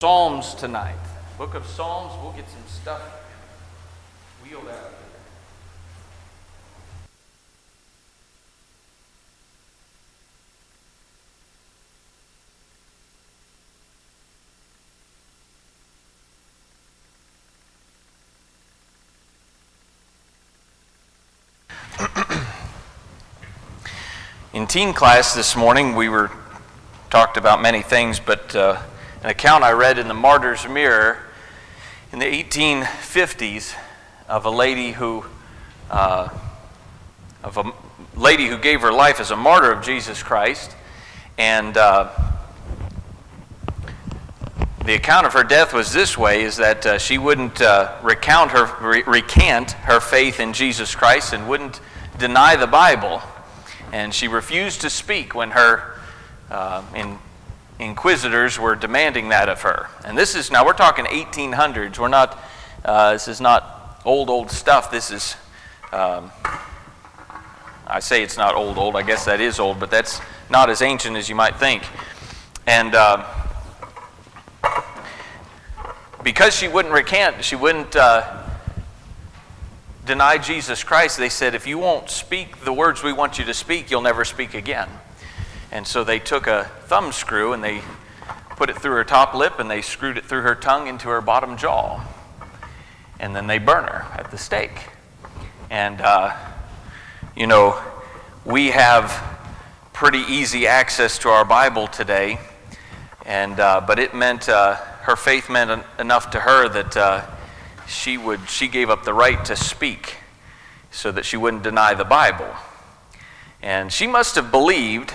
Psalms tonight. Book of Psalms. We'll get some stuff wheeled out. In teen class this morning, we talked about many things, but an account I read in the Martyr's Mirror in the 1850s of a lady who gave her life as a martyr of Jesus Christ, and the account of her death was this way: is that she wouldn't recant her faith in Jesus Christ and wouldn't deny the Bible, and she refused to speak when her inquisitors were demanding that of her. And now we're talking 1800s. We're not, this is not old stuff. This is, I say it's not old, I guess that is old, but that's not as ancient as you might think. And because she wouldn't recant, she wouldn't deny Jesus Christ, they said, if you won't speak the words we want you to speak, you'll never speak again. And so they took a thumb screw and they put it through her top lip and they screwed it through her tongue into her bottom jaw. And then they burn her at the stake. And, we have pretty easy access to our Bible today. And but it meant, her faith meant enough to her that she gave up the right to speak so that she wouldn't deny the Bible. And she must have believed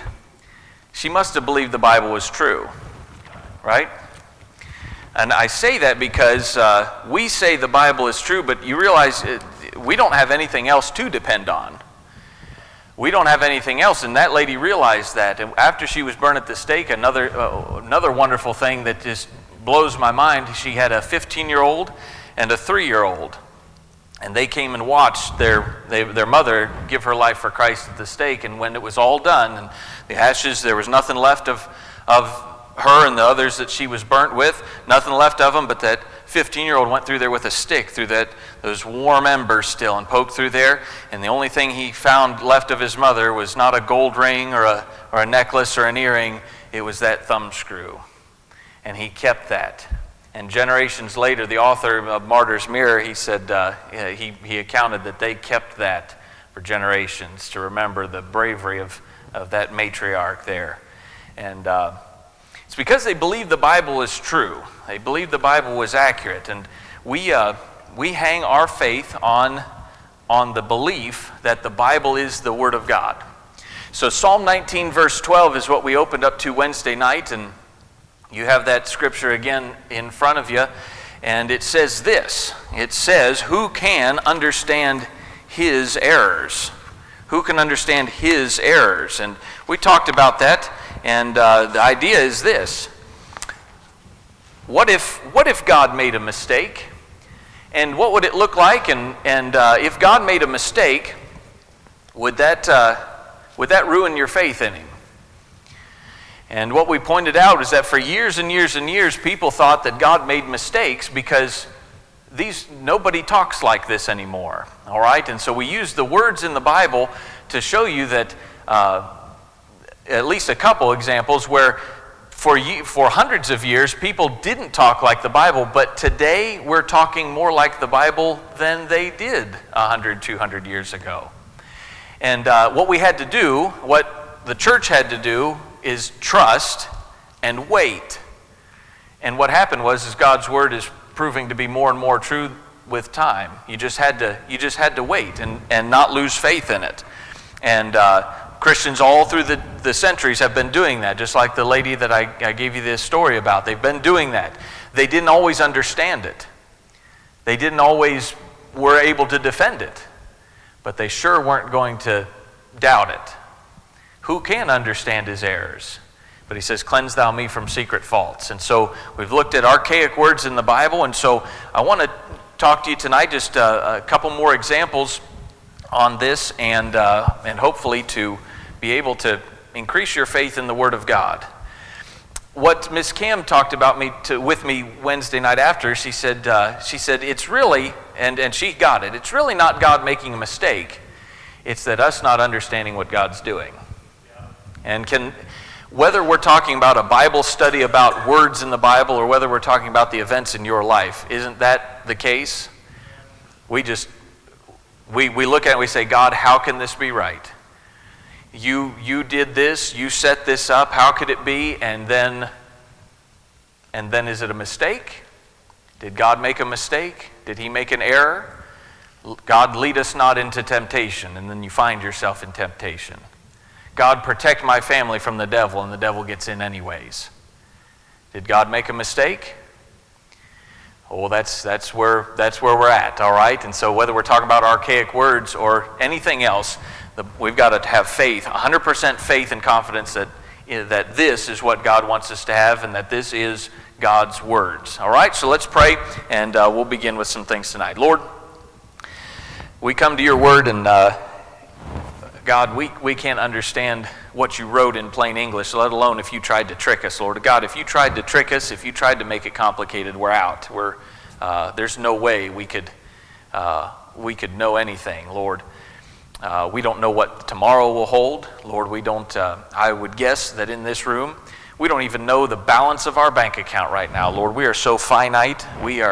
the Bible was true, right? And I say that because we say the Bible is true, but you realize we don't have anything else to depend on. We don't have anything else, and that lady realized that. And after she was burned at the stake, another wonderful thing that just blows my mind, she had a 15-year-old and a 3-year-old. And they came and watched their mother give her life for Christ at the stake. And when it was all done, and the ashes, there was nothing left of her and the others that she was burnt with, nothing left of them, but that 15-year-old went through there with a stick through those warm embers still and poked through there. And the only thing he found left of his mother was not a gold ring or a necklace or an earring. It was that thumb screw. And he kept that. And generations later, the author of Martyr's Mirror, he said, he accounted that they kept that for generations to remember the bravery of that matriarch there. And it's because they believed the Bible is true. They believed the Bible was accurate. And we hang our faith on the belief that the Bible is the Word of God. So Psalm 19, verse 12 is what we opened up to Wednesday night, and you have that scripture again in front of you, and it says this. It says, who can understand his errors? Who can understand his errors? And we talked about that, and the idea is this. What if God made a mistake? And what would it look like? And if God made a mistake, would that ruin your faith in him? And what we pointed out is that for years and years and years, people thought that God made mistakes because nobody talks like this anymore, all right? And so we use the words in the Bible to show you that at least a couple examples where for hundreds of years, people didn't talk like the Bible, but today we're talking more like the Bible than they did 100, 200 years ago. And what we had to do, what the church had to do, is trust and wait. And what happened was God's word is proving to be more and more true with time. You just had to wait and not lose faith in it. And Christians all through the centuries have been doing that, just like the lady that I gave you this story about. They've been doing that. They didn't always understand it. They didn't always were able to defend it. But they sure weren't going to doubt it. Who can understand his errors? But he says, cleanse thou me from secret faults. And so we've looked at archaic words in the Bible, and so I want to talk to you tonight just a couple more examples on this, and hopefully to be able to increase your faith in the Word of God. what Miss Cam talked about with me Wednesday night after, she said it's really, and she got it, it's really not God making a mistake. It's that us not understanding what God's doing. And whether we're talking about a Bible study about words in the Bible or whether we're talking about the events in your life, isn't that the case? We look at it and we say, God, how can this be right? You did this, you set this up, how could it be? And then is it a mistake? Did God make a mistake? Did he make an error? God, lead us not into temptation, and then you find yourself in temptation. God, protect my family from the devil, and the devil gets in anyways. Did God make a mistake? Oh, that's where we're at, all right? And so whether we're talking about archaic words or anything else, we've got to have faith, 100% faith and confidence that this is what God wants us to have and that this is God's words. All right, so let's pray, and we'll begin with some things tonight. Lord, we come to your word, and God, we can't understand what you wrote in plain English, let alone if you tried to trick us, Lord. God, if you tried to trick us, if you tried to make it complicated, we're out. There's no way we could know anything, Lord. We don't know what tomorrow will hold. Lord, we don't, I would guess that in this room, we don't even know the balance of our bank account right now, Lord. We are so finite.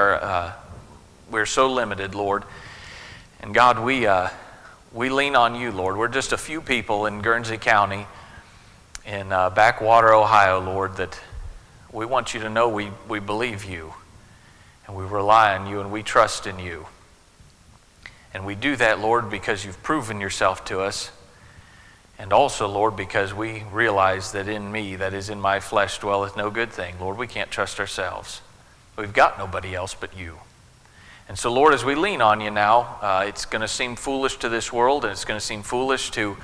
We're so limited, Lord. And God, we lean on you, Lord. We're just a few people in Guernsey County in backwater Ohio, Lord, that we want you to know we believe you and we rely on you and we trust in you. And we do that, Lord, because you've proven yourself to us. And also, Lord, because we realize that in me, that is in my flesh, dwelleth no good thing. Lord, we can't trust ourselves. We've got nobody else but you. And so, Lord, as we lean on you now, it's going to seem foolish to this world, and it's going to seem foolish to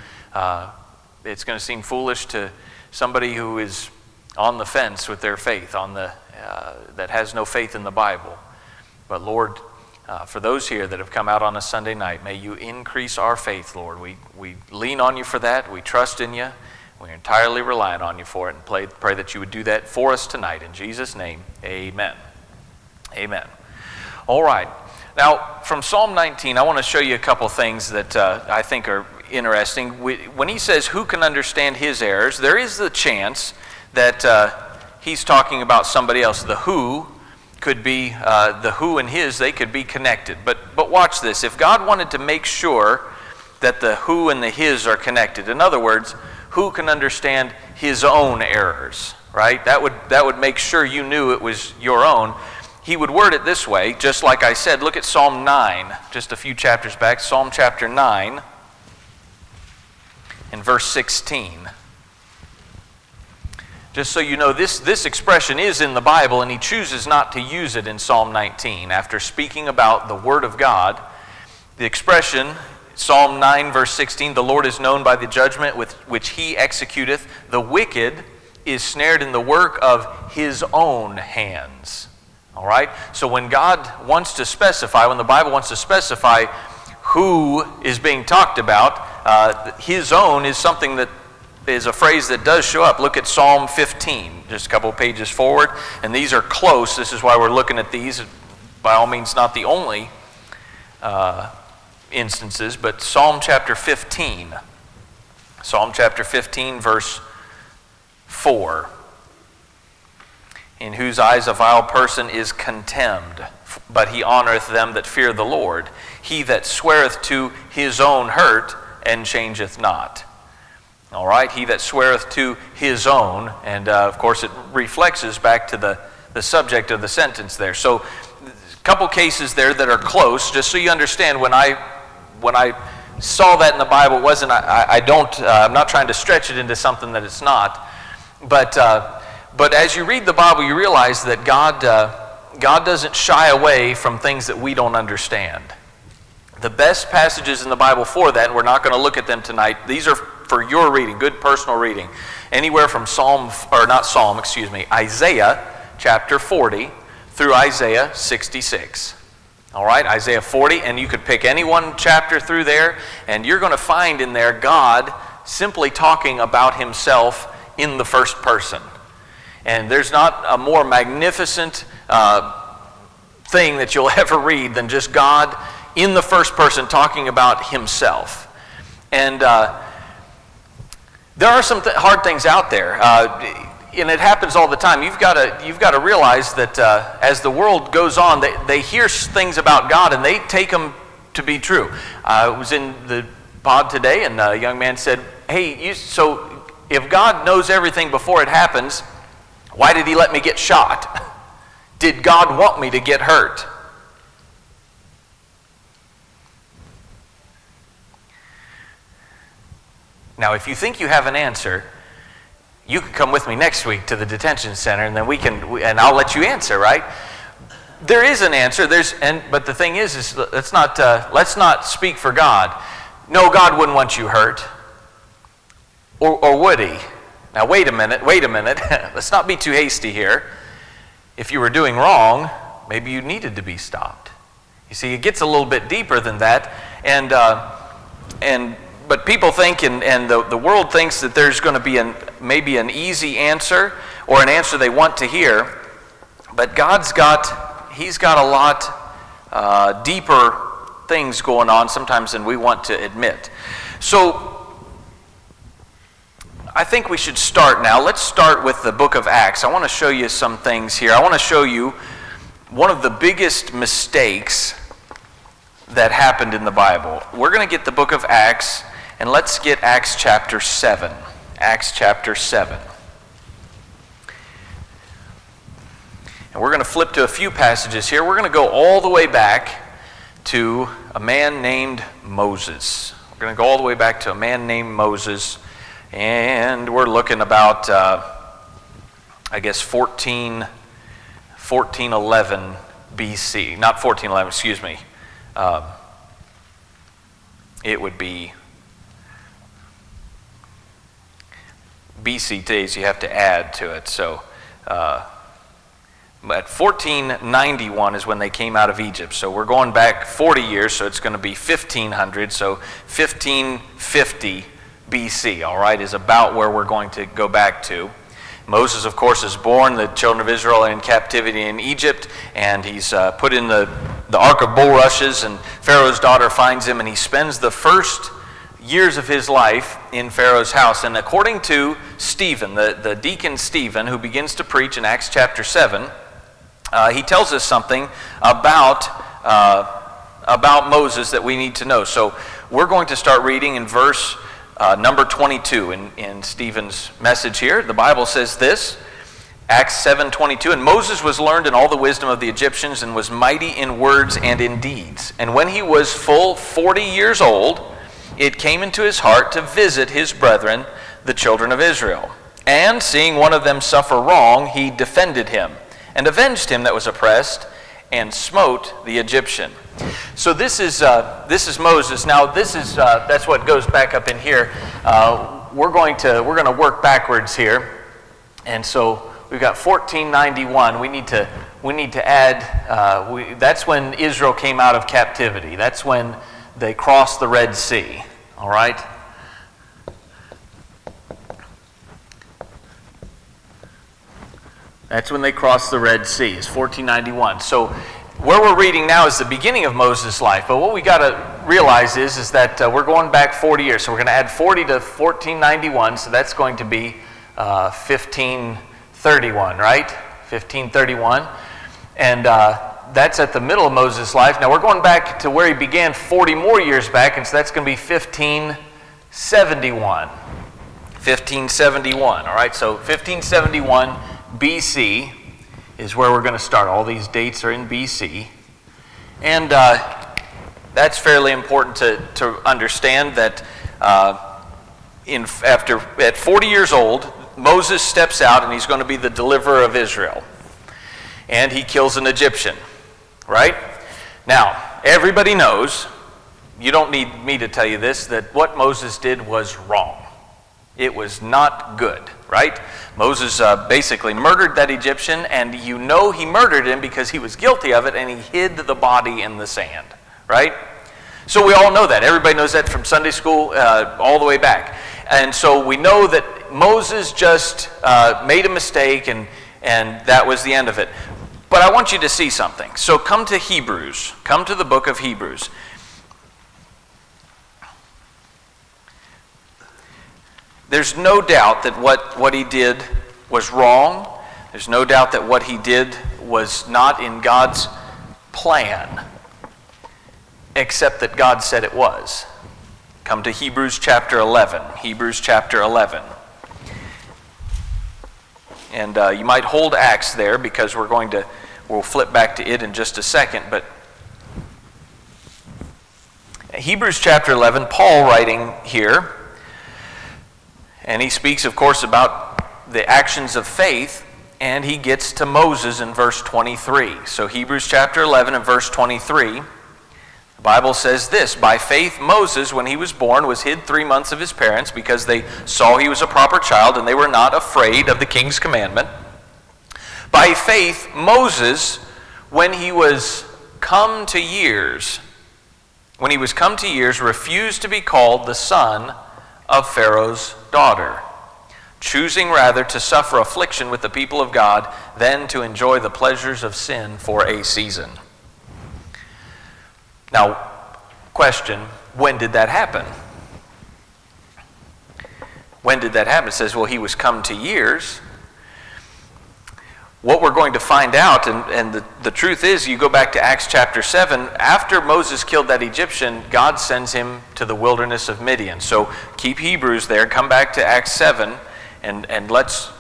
somebody who is on the fence with their faith, that has no faith in the Bible. But Lord, for those here that have come out on a Sunday night, may you increase our faith, Lord. We lean on you for that. We trust in you. We're entirely reliant on you for it, and pray that you would do that for us tonight. In Jesus' name, amen. Amen. All right. Now, from Psalm 19, I want to show you a couple things that I think are interesting. When he says, who can understand his errors, there is the chance that he's talking about somebody else. The who could be, the who and his, they could be connected. But watch this. If God wanted to make sure that the who and the his are connected, in other words, who can understand his own errors, right? That would make sure you knew it was your own. He would word it this way, just like I said. Look at Psalm 9, just a few chapters back. Psalm chapter 9 and verse 16. Just so you know, this expression is in the Bible, and he chooses not to use it in Psalm 19. After speaking about the Word of God, the expression, Psalm 9, verse 16, the Lord is known by the judgment with which he executeth. The wicked is snared in the work of his own hands. All right? So when God wants to specify, when the Bible wants to specify who is being talked about, his own is something that is a phrase that does show up. Look at Psalm 15, just a couple pages forward. And these are close. This is why we're looking at these. By all means, not the only instances, but Psalm chapter 15. Psalm chapter 15, verse 4. In whose eyes a vile person is contemned, but he honoreth them that fear the Lord. He that sweareth to his own hurt and changeth not. All right, he that sweareth to his own, and of course it reflexes back to the subject of the sentence there. So a couple cases there that are close, just so you understand. When I saw that in the Bible, it wasn't. I'm not trying to stretch it into something that it's not, But as you read the Bible, you realize that God doesn't shy away from things that we don't understand. The best passages in the Bible for that, and we're not going to look at them tonight, these are for your reading, good personal reading. Anywhere from Isaiah chapter 40 through Isaiah 66. All right, Isaiah 40, and you could pick any one chapter through there, and you're going to find in there God simply talking about himself in the first person. And there's not a more magnificent thing that you'll ever read than just God in the first person talking about himself. And there are some hard things out there, and it happens all the time. You've got to realize that as the world goes on, they hear things about God and they take them to be true. I was in the pod today, and a young man said, "Hey, so if God knows everything before it happens, why did he let me get shot? Did God want me to get hurt?" Now, if you think you have an answer, you can come with me next week to the detention center, and then and I'll let you answer, right? There is an answer. But the thing is let's not speak for God. No, God wouldn't want you hurt, or would he? Now, wait a minute. Let's not be too hasty here. If you were doing wrong, maybe you needed to be stopped. You see, it gets a little bit deeper than that, but people think, and the world thinks that there's going to be maybe an easy answer or an answer they want to hear, but He's got a lot deeper things going on sometimes than we want to admit. So I think we should start now. Let's start with the book of Acts. I want to show you some things here. I want to show you one of the biggest mistakes that happened in the Bible. We're going to get the book of Acts, and let's get Acts chapter 7. Acts chapter 7. And we're going to flip to a few passages here. We're going to go all the way back to a man named Moses. We're going to go all the way back to a man named Moses. And we're looking about, 1411 BC. Not 1411, excuse me. It would be BC days you have to add to it. So, at 1491 is when they came out of Egypt. So we're going back 40 years, so it's going to be 1500. So 1550 BC, all right, is about where we're going to go back to. Moses, of course, is born. The children of Israel are in captivity in Egypt, and he's put in the ark of bulrushes, and Pharaoh's daughter finds him, and he spends the first years of his life in Pharaoh's house. And according to Stephen, the deacon Stephen, who begins to preach in Acts chapter 7, he tells us something about Moses that we need to know. So we're going to start reading in verse number 22 in Stephen's message here. The Bible says this, Acts 7:22, "And Moses was learned in all the wisdom of the Egyptians and was mighty in words and in deeds. And when he was full 40 years old, it came into his heart to visit his brethren, the children of Israel. And seeing one of them suffer wrong, he defended him, and avenged him that was oppressed, and smote the Egyptian." So this is Moses. Now that's what goes back up in here. We're going to work backwards here, and so we've got 1491. We need to add. That's when Israel came out of captivity. That's when they crossed the Red Sea. All right. That's when they crossed the Red Sea. It's 1491. So where we're reading now is the beginning of Moses' life. But what we got to realize is that we're going back 40 years. So we're going to add 40 to 1491. So that's going to be 1531, right? 1531. And that's at the middle of Moses' life. Now we're going back to where he began 40 more years back. And so that's going to be 1571. 1571, all right? So 1571 BC is where we're going to start. All these dates are in BC. And that's fairly important to understand that at 40 years old, Moses steps out and he's going to be the deliverer of Israel. And he kills an Egyptian, right? Now, everybody knows, you don't need me to tell you this, that what Moses did was wrong. It was not good, right? Moses basically murdered that Egyptian, and you know he murdered him because he was guilty of it, and he hid the body in the sand, right? So we all know that. Everybody knows that from Sunday school all the way back. And so we know that Moses just made a mistake and that was the end of it. But I want you to see something. So come to Hebrews. Come to the book of Hebrews. There's no doubt that what he did was wrong. There's no doubt that what he did was not in God's plan, except that God said it was. Come to Hebrews chapter 11. Hebrews chapter 11. And you might hold Acts there because we'll flip back to it in just a second. But Hebrews chapter 11, Paul writing here, and he speaks, of course, about the actions of faith, and he gets to Moses in verse 23. So Hebrews chapter 11 and verse 23, the Bible says this: by faith Moses, when he was born, was hid 3 months of his parents because they saw he was a proper child and they were not afraid of the king's commandment. By faith Moses, when he was come to years, refused to be called the son of Pharaoh's daughter, choosing rather to suffer affliction with the people of God than to enjoy the pleasures of sin for a season. Now, question, when did that happen? When did that happen? It says, well, he was come to years. What we're going to find out, and the truth is, you go back to Acts chapter 7, after Moses killed that Egyptian, God sends him to the wilderness of Midian. So keep Hebrews there, come back to Acts 7, and let's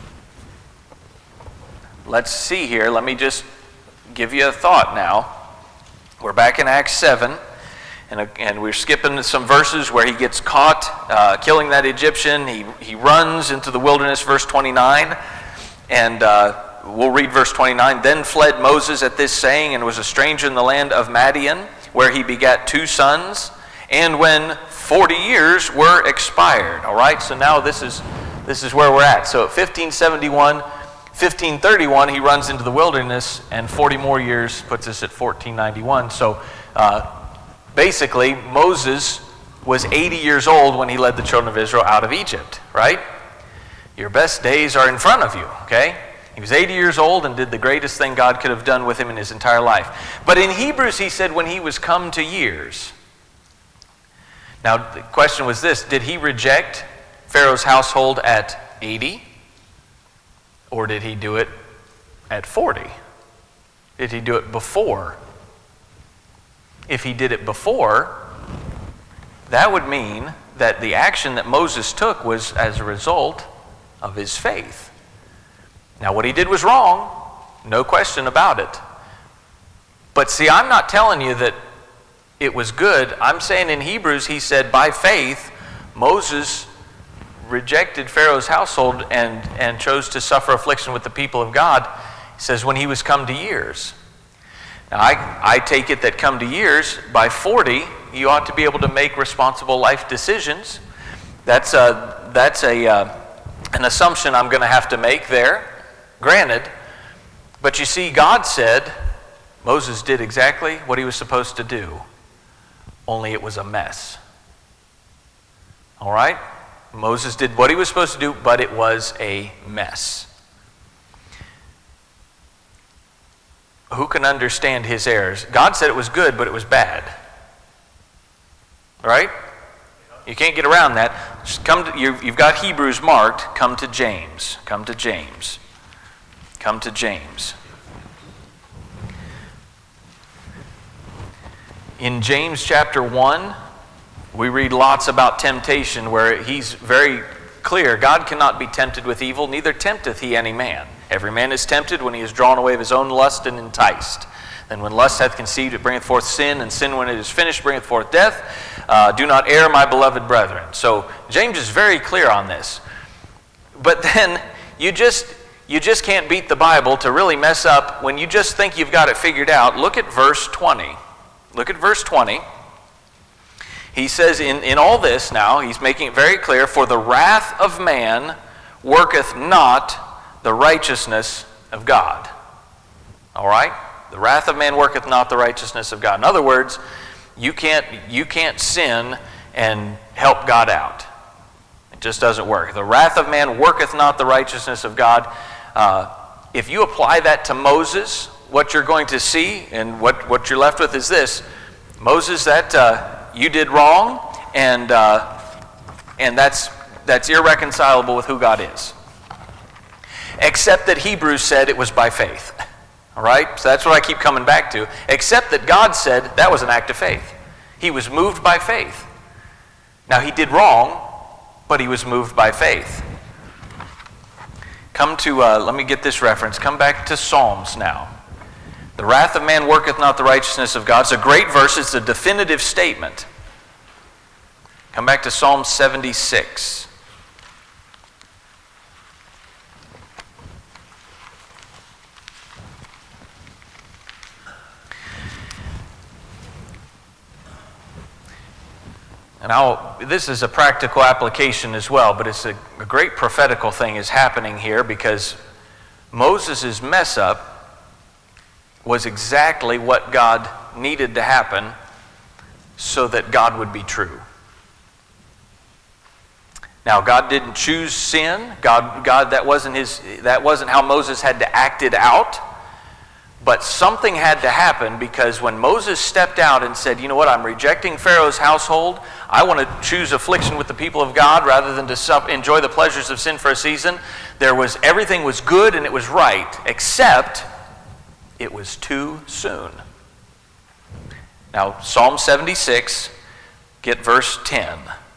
see here. Let me just give you a thought now. We're back in Acts 7, and we're skipping some verses where he gets caught killing that Egyptian. He runs into the wilderness, verse 29, and we'll read verse 29. Then fled Moses at this saying, and was a stranger in the land of Madian, where he begat 2 sons, and when 40 years were expired. All right, so now this is where we're at. So at 1531, he runs into the wilderness, and 40 more years puts us at 1491. So basically, Moses was 80 years old when he led the children of Israel out of Egypt, right? Your best days are in front of you, okay? He was 80 years old and did the greatest thing God could have done with him in his entire life. But in Hebrews, he said when he was come to years. Now, the question was this: did he reject Pharaoh's household at 80? Or did he do it at 40? Did he do it before? If he did it before, that would mean that the action that Moses took was as a result of his faith. Now, what he did was wrong, no question about it. But see, I'm not telling you that it was good. I'm saying in Hebrews, he said, by faith, Moses rejected Pharaoh's household and chose to suffer affliction with the people of God. He says when he was come to years. Now I take it that come to years, by 40, you ought to be able to make responsible life decisions. That's an assumption I'm going to have to make there, granted. But you see, God said Moses did exactly what he was supposed to do, only it was a mess. All right? Moses did what he was supposed to do, but it was a mess. Who can understand his errors? God said it was good, but it was bad. Right? You can't get around that. Just you've got Hebrews marked. Come to James. Come to James. Come to James. In James chapter 1, we read lots about temptation where he's very clear. God cannot be tempted with evil, neither tempteth he any man. Every man is tempted when he is drawn away of his own lust and enticed. Then when lust hath conceived, it bringeth forth sin, and sin when it is finished bringeth forth death. Do not err, my beloved brethren. So James is very clear on this. But then you just can't beat the Bible to really mess up when you just think you've got it figured out. Look at verse 20. Look at verse 20. He says in all this now, he's making it very clear, for the wrath of man worketh not the righteousness of God. All right? The wrath of man worketh not the righteousness of God. In other words, you can't sin and help God out. just doesn't work. The wrath of man worketh not the righteousness of God. If you apply that to Moses, what you're going to see and what you're left with is this. Moses, that you did wrong, and that's irreconcilable with who God is. Except that Hebrews said it was by faith. All right? So that's what I keep coming back to. Except that God said that was an act of faith. He was moved by faith. Now, he did wrong, but he was moved by faith. Come to, let me get this reference. Come back to Psalms now. The wrath of man worketh not the righteousness of God. It's a great verse. It's a definitive statement. Come back to Psalm 76. And this is a practical application as well, but it's a great prophetical thing is happening here because Moses' mess up was exactly what God needed to happen so that God would be true. Now, God didn't choose sin. God that wasn't how Moses had to act it out. But something had to happen because when Moses stepped out and said, you know what, I'm rejecting Pharaoh's household. I want to choose affliction with the people of God rather than to enjoy the pleasures of sin for a season. Everything was good and it was right, except it was too soon. Now, Psalm 76, get verse 10.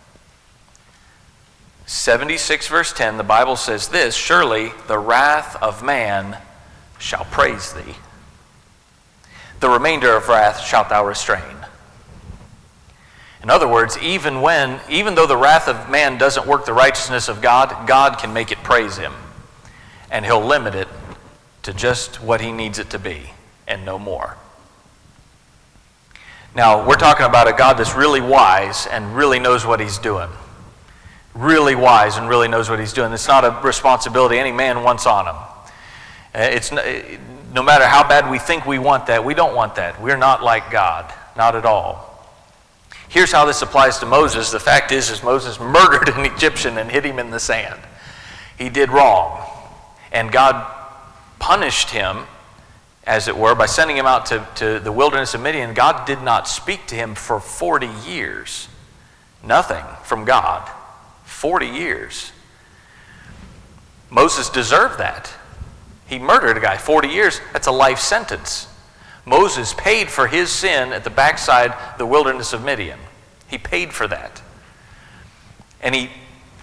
76 verse 10, the Bible says this, surely the wrath of man shall praise thee. The remainder of wrath shalt thou restrain. In other words, even though the wrath of man doesn't work the righteousness of God, God can make it praise him. And he'll limit it to just what he needs it to be and no more. Now, we're talking about a God that's really wise and really knows what he's doing. Really wise and really knows what he's doing. It's not a responsibility any man wants on him. No matter how bad we think we want that, we don't want that. We're not like God, not at all. Here's how this applies to Moses. The fact is Moses murdered an Egyptian and hid him in the sand. He did wrong. And God punished him, as it were, by sending him out to the wilderness of Midian. God did not speak to him for 40 years. Nothing from God. 40 years. Moses deserved that. He murdered a guy. 40 years, that's a life sentence. Moses paid for his sin at the backside of the wilderness of Midian. He paid for that. And he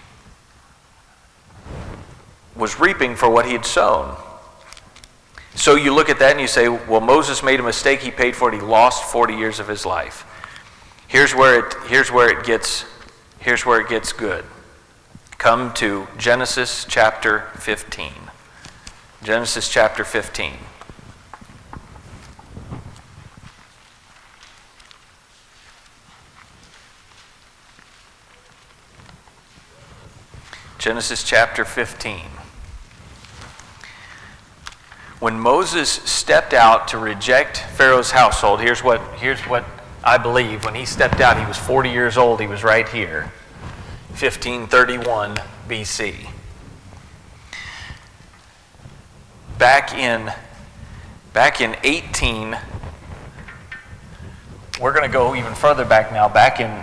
was reaping for what he had sown. So you look at that and you say, well, Moses made a mistake. He paid for it. He lost 40 years of his life. Here's where it gets good. Come to Genesis chapter 15. Genesis chapter 15. Genesis chapter 15. When Moses stepped out to reject Pharaoh's household, here's what I believe. When he stepped out, he was 40 years old. He was right here. 1531 BC. Back in 18, we're going to go even further back now. Back in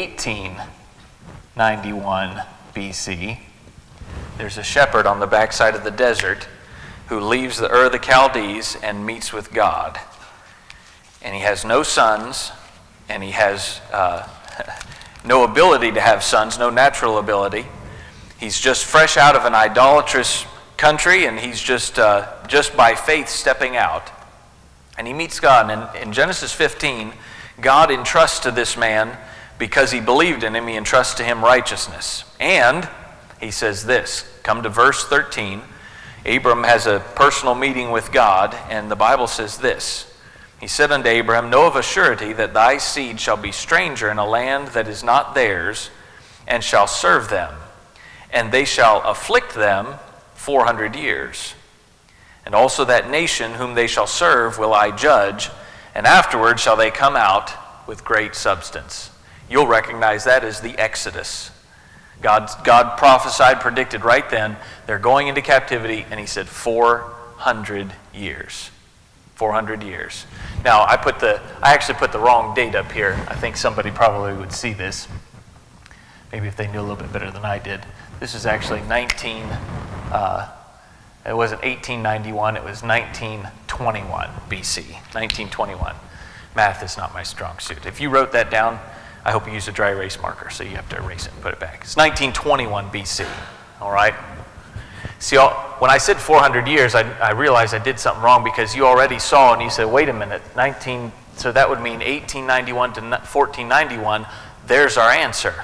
1891 BC, there's a shepherd on the backside of the desert who leaves the Ur of the Chaldees and meets with God. And he has no sons, and he has no ability to have sons, no natural ability. He's just fresh out of an idolatrous country, and he's just by faith stepping out. And he meets God. And in Genesis 15, God entrusts to this man, because he believed in him, he entrusts to him righteousness. And he says this, come to verse 13. Abram has a personal meeting with God, and the Bible says this. He said unto Abraham, know of a surety that thy seed shall be stranger in a land that is not theirs, and shall serve them, and they shall afflict them 400 years. And also that nation whom they shall serve will I judge, and afterward shall they come out with great substance. You'll recognize that as the Exodus. God prophesied, predicted right then, they're going into captivity, and he said 400 years. 400 years. Now, I actually put the wrong date up here. I think somebody probably would see this. Maybe if they knew a little bit better than I did. This is actually it wasn't 1891, it was 1921 BC, 1921. Math is not my strong suit. If you wrote that down, I hope you use a dry erase marker, so you have to erase it and put it back. It's 1921 BC, all right? See, when I said 400 years, I realized I did something wrong because you already saw, and you said, wait a minute, so that would mean 1891 to 1491, there's our answer.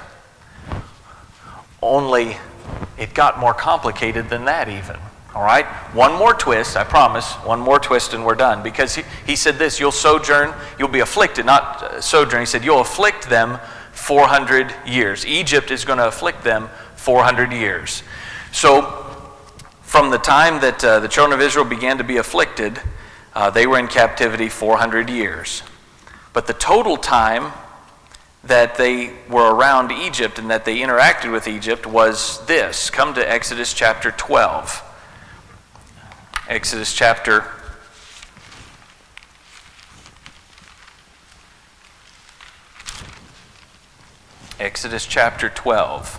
Only it got more complicated than that even, all right? One more twist, I promise, one more twist and we're done. Because he said this, you'll sojourn, you'll be afflicted, not sojourn. He said, you'll afflict them 400 years. Egypt is going to afflict them 400 years. So from the time that the children of Israel began to be afflicted, they were in captivity 400 years. But the total time that they were around Egypt and that they interacted with Egypt was this. Come to Exodus chapter 12. Exodus chapter 12.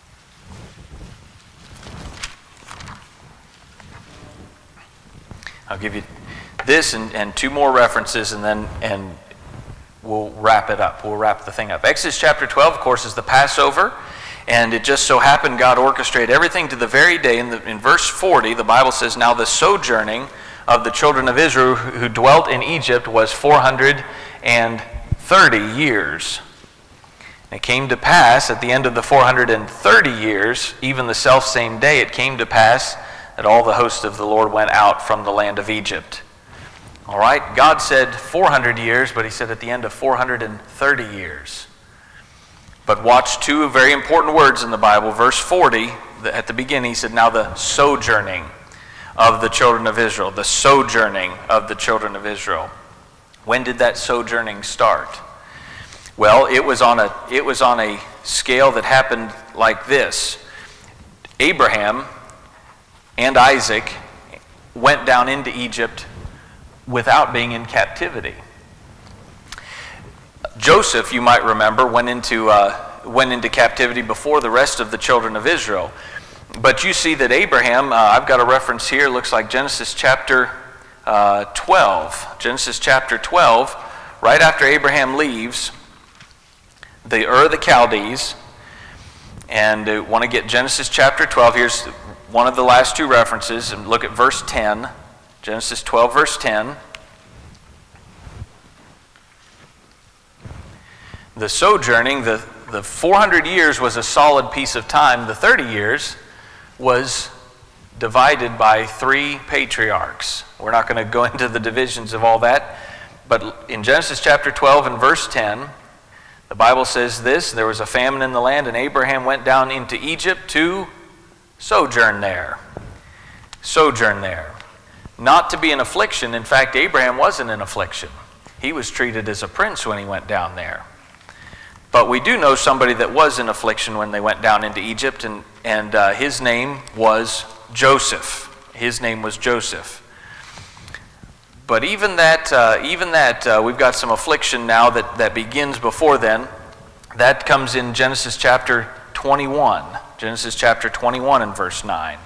I'll give you this and two more references, and we'll wrap it up. We'll wrap the thing up. Exodus chapter 12, of course, is the Passover, and it just so happened God orchestrated everything to the very day. In verse 40, the Bible says, now the sojourning of the children of Israel who dwelt in Egypt was 430 years. And it came to pass at the end of the 430 years, even the selfsame day, it came to pass that all the hosts of the Lord went out from the land of Egypt. All right, God said 400 years, but he said at the end of 430 years. But watch two very important words in the Bible. Verse 40, at the beginning, he said, now the sojourning of the children of Israel. The sojourning of the children of Israel. When did that sojourning start? Well, it was on a scale that happened like this. Abraham and Isaac went down into Egypt without being in captivity. Joseph, you might remember, went into captivity before the rest of the children of Israel. But you see that Abraham, I've got a reference here, looks like Genesis chapter 12. Genesis chapter 12, right after Abraham leaves the Ur of the Chaldees, and want to get Genesis chapter 12. Here's one of the last two references, and look at verse 10. Genesis 12, verse 10. The sojourning, the 400 years was a solid piece of time. The 30 years was divided by 3 patriarchs. We're not going to go into the divisions of all that, but in Genesis chapter 12 and verse 10, the Bible says this, there was a famine in the land, and Abraham went down into Egypt to sojourn there. Sojourn there. Not to be in affliction. In fact, Abraham wasn't in affliction. He was treated as a prince when he went down there. But we do know somebody that was in affliction when they went down into Egypt, and his name was Joseph. His name was Joseph. But even that, we've got some affliction now that begins before then. That comes in Genesis chapter 21. Genesis chapter 21 and verse 9.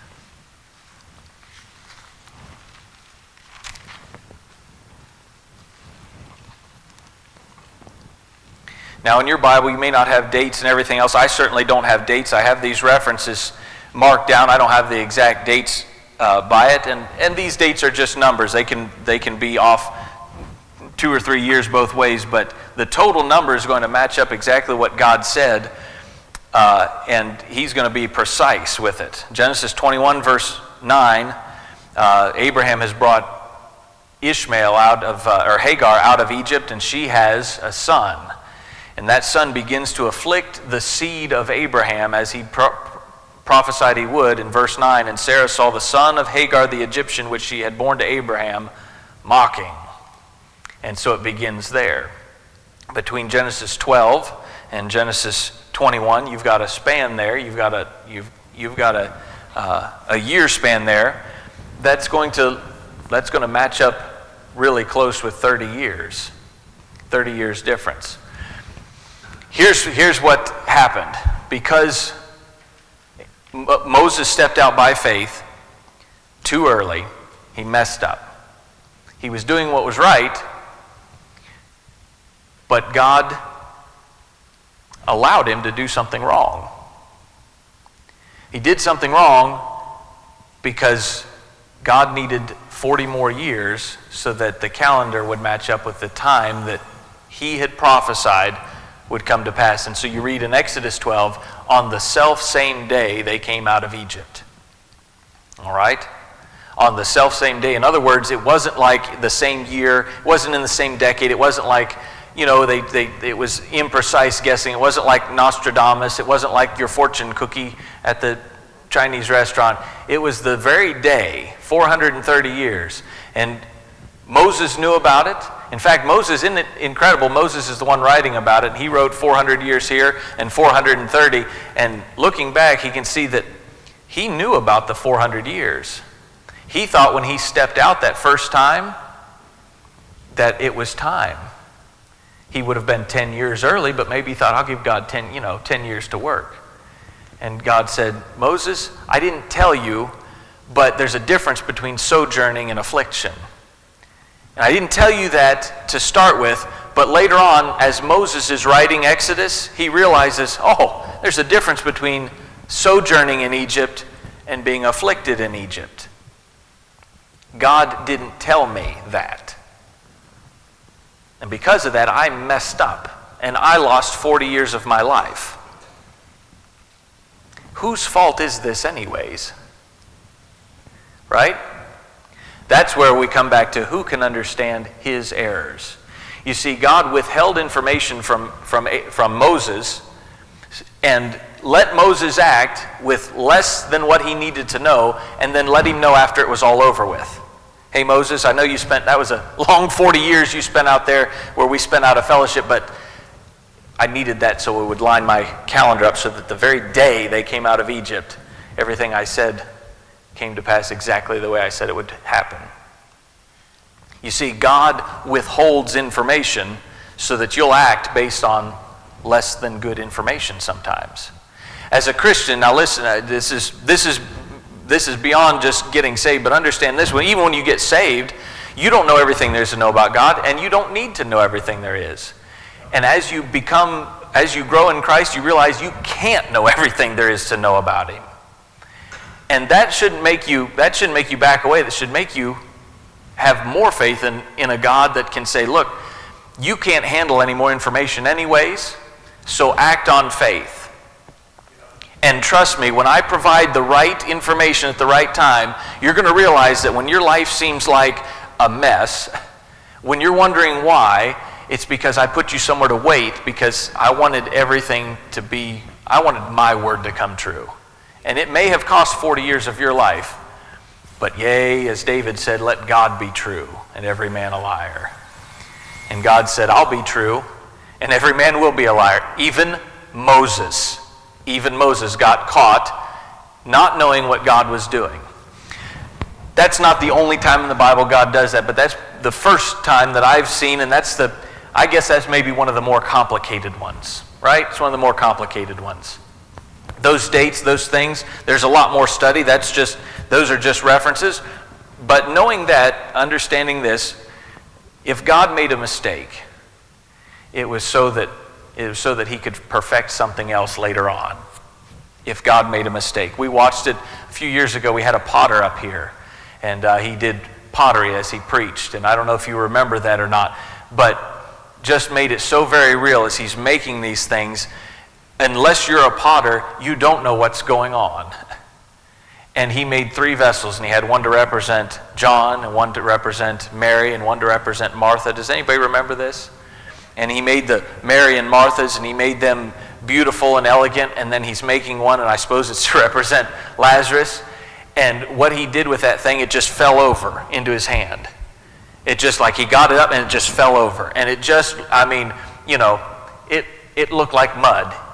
Now in your Bible you may not have dates and everything else. I certainly don't have dates. I have these references marked down. I don't have the exact dates by it. And these dates are just numbers. They can be off 2 or 3 years both ways, but the total number is going to match up exactly what God said, and he's going to be precise with it. Genesis 21 verse 9, Abraham has brought Ishmael or Hagar out of Egypt, and she has a son. And that son begins to afflict the seed of Abraham as he prophesied he would in verse 9. And Sarah saw the son of Hagar the Egyptian, which she had borne to Abraham, mocking. And so it begins there. Between Genesis 12 and Genesis 21. You've got a span there. You've got a year span there. That's going to match up really close with 30 years. 30 years difference. Here's what happened. Because Moses stepped out by faith too early, he messed up. He was doing what was right, but God allowed him to do something wrong. He did something wrong because God needed 40 more years so that the calendar would match up with the time that he had prophesied would come to pass. And so you read in Exodus 12, on the self-same day they came out of Egypt. All right? On the self-same day. In other words, it wasn't like the same year, it wasn't in the same decade, it wasn't like, it was imprecise guessing, it wasn't like Nostradamus, it wasn't like your fortune cookie at the Chinese restaurant. It was the very day, 430 years. And Moses knew about it. In fact, Moses, isn't it incredible? Moses is the one writing about it. He wrote 400 years here and 430. And looking back, he can see that he knew about the 400 years. He thought when he stepped out that first time that it was time. He would have been 10 years early, but maybe he thought, I'll give God 10 years to work. And God said, Moses, I didn't tell you, but there's a difference between sojourning and affliction. And I didn't tell you that to start with, but later on, as Moses is writing Exodus, he realizes, there's a difference between sojourning in Egypt and being afflicted in Egypt. God didn't tell me that. And because of that, I messed up, and I lost 40 years of my life. Whose fault is this anyways? Right? That's where we come back to who can understand his errors. You see, God withheld information from Moses and let Moses act with less than what he needed to know, and then let him know after it was all over with. Hey Moses, I know that was a long 40 years you spent out there where we spent out of fellowship, but I needed that so it would line my calendar up so that the very day they came out of Egypt, everything I said came to pass exactly the way I said it would happen. You see, God withholds information so that you'll act based on less than good information sometimes. As a Christian, now listen, this is beyond just getting saved, but understand this, even when you get saved, you don't know everything there is to know about God, and you don't need to know everything there is. And as you grow in Christ, you realize you can't know everything there is to know about him. And that shouldn't make you back away. That should make you have more faith in a God that can say, look, you can't handle any more information anyways, so act on faith. And trust me, when I provide the right information at the right time, you're going to realize that when your life seems like a mess, when you're wondering why, it's because I put you somewhere to wait because I wanted my word to come true. And it may have cost 40 years of your life, but yea, as David said, let God be true and every man a liar. And God said, I'll be true and every man will be a liar. Even Moses got caught not knowing what God was doing. That's not the only time in the Bible God does that, but that's the first time that I've seen, and I guess that's maybe one of the more complicated ones, right? It's one of the more complicated ones. Those dates, those things, there's a lot more study. Those are just references. But knowing that, understanding this, if God made a mistake, it was so that he could perfect something else later on. If God made a mistake. We watched it a few years ago. We had a potter up here, and he did pottery as he preached. And I don't know if you remember that or not, but just made it so very real as he's making these things. Unless you're a potter, you don't know what's going on. And he made 3 vessels, and he had one to represent John, and one to represent Mary, and one to represent Martha. Does anybody remember this? And he made the Mary and Marthas, and he made them beautiful and elegant, and then he's making one, and I suppose it's to represent Lazarus. And what he did with that thing, it just fell over into his hand. It just like he got it up, and it just fell over. And it just, it looked like mud.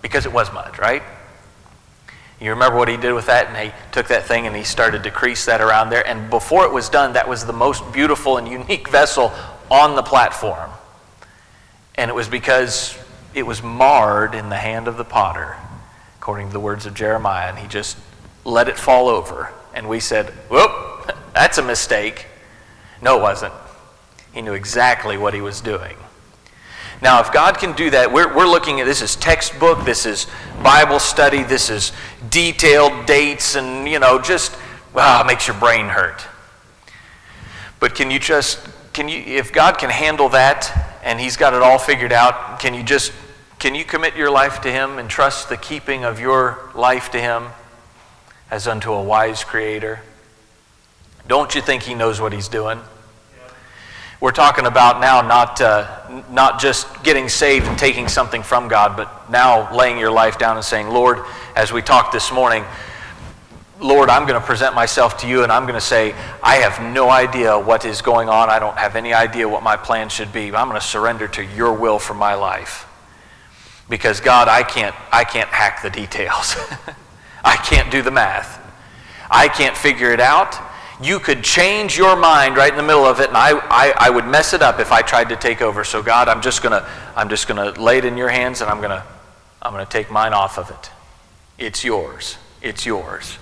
because it was mud, right? You remember what he did with that? And he took that thing and he started to crease that around there. And before it was done, that was the most beautiful and unique vessel on the platform. And it was because it was marred in the hand of the potter, according to the words of Jeremiah. And he just let it fall over. And we said, whoop, that's a mistake. No, it wasn't. He knew exactly what he was doing. Now, if God can do that, we're looking at, this is textbook, this is Bible study, this is detailed dates, and, just, it makes your brain hurt. But if God can handle that, and he's got it all figured out, can you commit your life to him and trust the keeping of your life to him as unto a wise creator? Don't you think he knows what he's doing? We're talking about now not just getting saved and taking something from God, but now laying your life down and saying, Lord, as we talked this morning, Lord, I'm going to present myself to you, and I'm going to say, I have no idea what is going on. I don't have any idea what my plan should be. I'm going to surrender to your will for my life. Because God, I can't hack the details. I can't do the math. I can't figure it out. You could change your mind right in the middle of it, and I would mess it up if I tried to take over. So God, I'm just gonna lay it in your hands, and I'm gonna take mine off of it. It's yours. It's yours.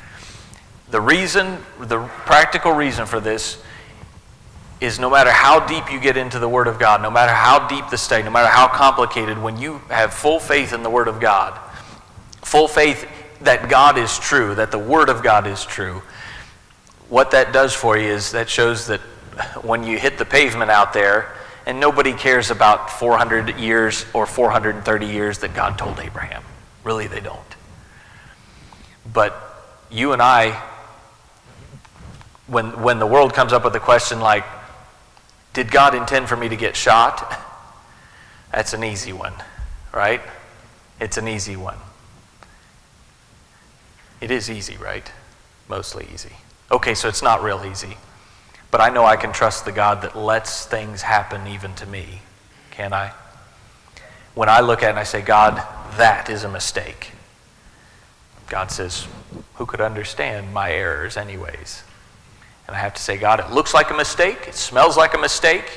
The practical reason for this is no matter how deep you get into the Word of God, no matter how deep the study, no matter how complicated, when you have full faith in the Word of God, full faith that God is true, that the Word of God is true, what that does for you is that shows that when you hit the pavement out there, and nobody cares about 400 years or 430 years that God told Abraham. Really, they don't. But you and I, when the world comes up with a question like, did God intend for me to get shot? That's an easy one, right? It's an easy one. It is easy, right? Mostly easy. Okay, so it's not real easy. But I know I can trust the God that lets things happen even to me. Can I? When I look at it and I say, God, that is a mistake. God says, who could understand my errors anyways? And I have to say, God, it looks like a mistake. It smells like a mistake.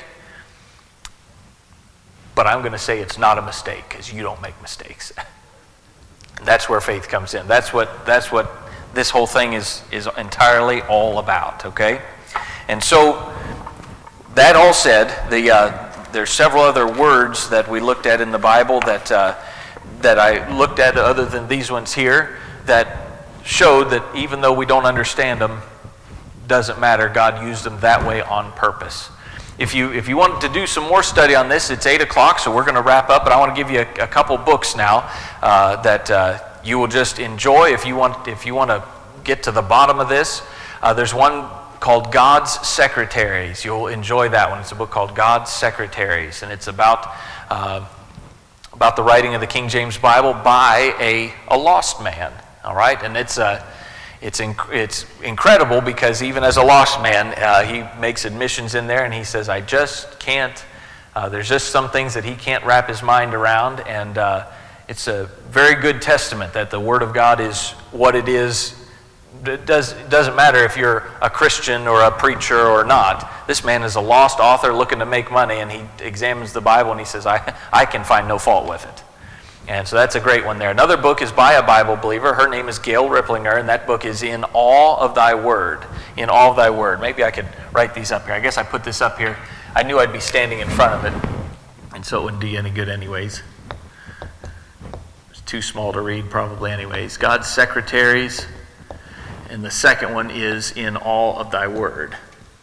But I'm going to say it's not a mistake because you don't make mistakes. And that's where faith comes in. That's what this whole thing is entirely all about, okay? And so, that all said, there's several other words that we looked at in the Bible that I looked at other than these ones here that showed that even though we don't understand them, doesn't matter. God used them that way on purpose. If you want to do some more study on this, it's 8 o'clock, so we're going to wrap up, but I want to give you a couple books now that you will just enjoy if you want to get to the bottom of this. There's one called God's Secretaries. You'll enjoy that one. It's a book called God's Secretaries, and it's about the writing of the King James Bible by a lost man. All right, and it's incredible because even as a lost man, he makes admissions in there, and he says, I just can't. There's just some things that he can't wrap his mind around, and it's a very good testament that the Word of God is what it is. It doesn't matter if you're a Christian or a preacher or not. This man is a lost author looking to make money, and he examines the Bible and he says, I can find no fault with it. And so that's a great one there. Another book is by a Bible believer. Her name is Gail Ripplinger, and that book is In All of Thy Word. In All of Thy Word. Maybe I could write these up here. I guess I put this up here. I knew I'd be standing in front of it, and so it wouldn't do you any good anyways. It's too small to read probably anyways. God's Secretaries. And the second one is In All of Thy Word.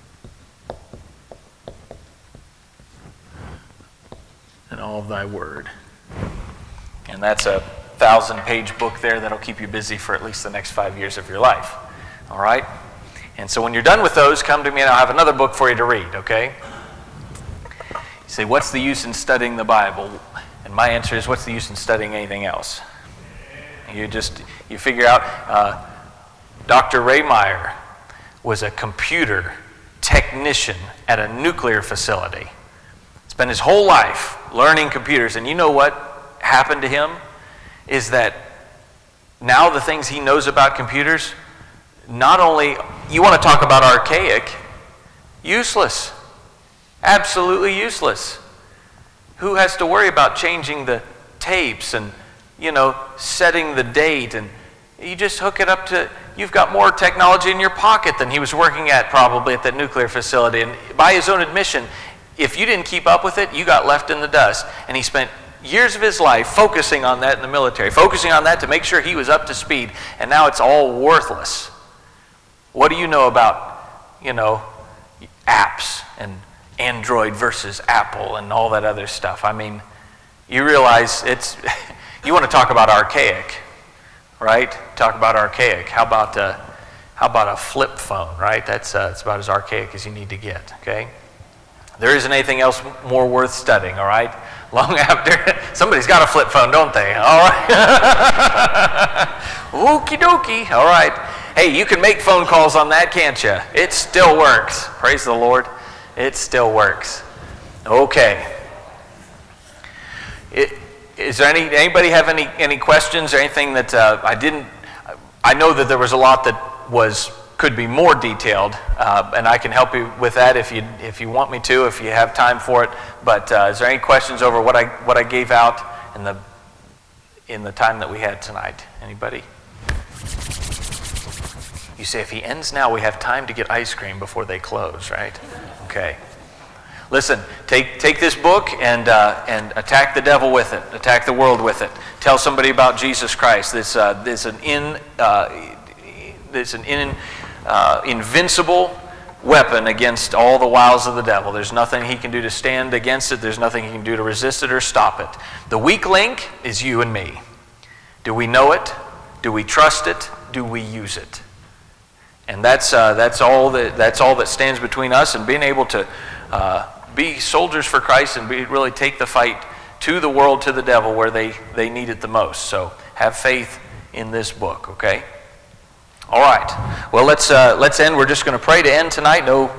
In All of Thy Word. And that's a 1,000-page book there that'll keep you busy for at least the next 5 years of your life. All right? And so when you're done with those, come to me and I'll have another book for you to read, okay? You say, what's the use in studying the Bible? And my answer is, what's the use in studying anything else? You figure out... Dr. Ray Meyer was a computer technician at a nuclear facility. Spent his whole life learning computers, and you know what happened to him? is that now the things he knows about computers, not only, you want to talk about archaic, useless. Absolutely useless. Who has to worry about changing the tapes and, setting the date? And you just hook it up to, you've got more technology in your pocket than he was working at probably at that nuclear facility. And by his own admission, if you didn't keep up with it, you got left in the dust. And he spent years of his life focusing on that in the military, focusing on that to make sure he was up to speed. And now it's all worthless. What do you know about, apps and Android versus Apple and all that other stuff? I mean, you realize you want to talk about archaic, right? Talk about archaic. How about a flip phone, right? That's about as archaic as you need to get, okay? There isn't anything else more worth studying, all right? Long after, somebody's got a flip phone, don't they? All right. Okie dokie, all right. Hey, you can make phone calls on that, can't you? It still works. Praise the Lord. It still works. Okay. Is there anybody have any questions or anything that I know that there was a lot that could be more detailed, and I can help you with that if you want me to, if you have time for it. But is there any questions over what I gave out in the time that we had tonight? Anybody? You say, if he ends now, we have time to get ice cream before they close, right? Okay. Listen, take this book and attack the devil with it. Attack the world with it. Tell somebody about Jesus Christ. It's an invincible weapon against all the wiles of the devil. There's nothing he can do to stand against it. There's nothing he can do to resist it or stop it. The weak link is you and me. Do we know it? Do we trust it? Do we use it? And that's all that stands between us and being able to be soldiers for Christ and really take the fight to the world, to the devil, where they need it the most. So have faith in this book, okay? All right. Well, let's end. We're just going to pray to end tonight. No